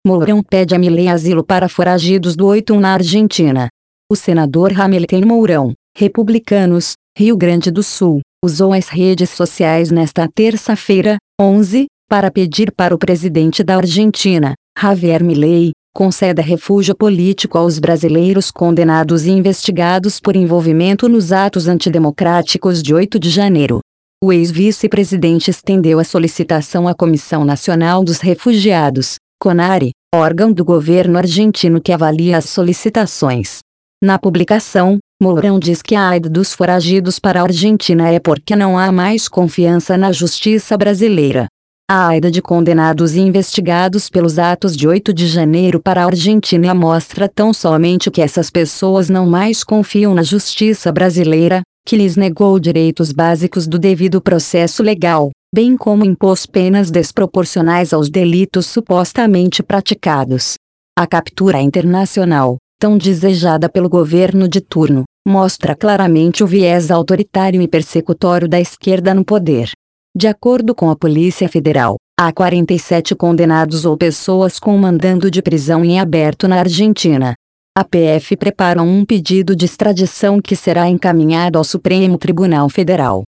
Mourão pede a Milei asilo para foragidos do 8-1 na Argentina. O senador Hamilton Mourão, Republicanos, Rio Grande do Sul, usou as redes sociais nesta terça-feira, 11, para pedir para o presidente da Argentina, Javier Milei, conceda refúgio político aos brasileiros condenados e investigados por envolvimento nos atos antidemocráticos de 8 de janeiro. O ex-vice-presidente estendeu a solicitação à Comissão Nacional dos Refugiados, CONARE, órgão do governo argentino que avalia as solicitações. Na publicação, Mourão diz que a ida dos foragidos para a Argentina é porque não há mais confiança na justiça brasileira. A ida de condenados e investigados pelos atos de 8 de janeiro para a Argentina mostra tão somente que essas pessoas não mais confiam na justiça brasileira, que lhes negou direitos básicos do devido processo legal, bem como impôs penas desproporcionais aos delitos supostamente praticados. A captura internacional, tão desejada pelo governo de turno, mostra claramente o viés autoritário e persecutório da esquerda no poder. De acordo com a Polícia Federal, há 47 condenados ou pessoas com mandado de prisão em aberto na Argentina. A PF prepara um pedido de extradição que será encaminhado ao Supremo Tribunal Federal.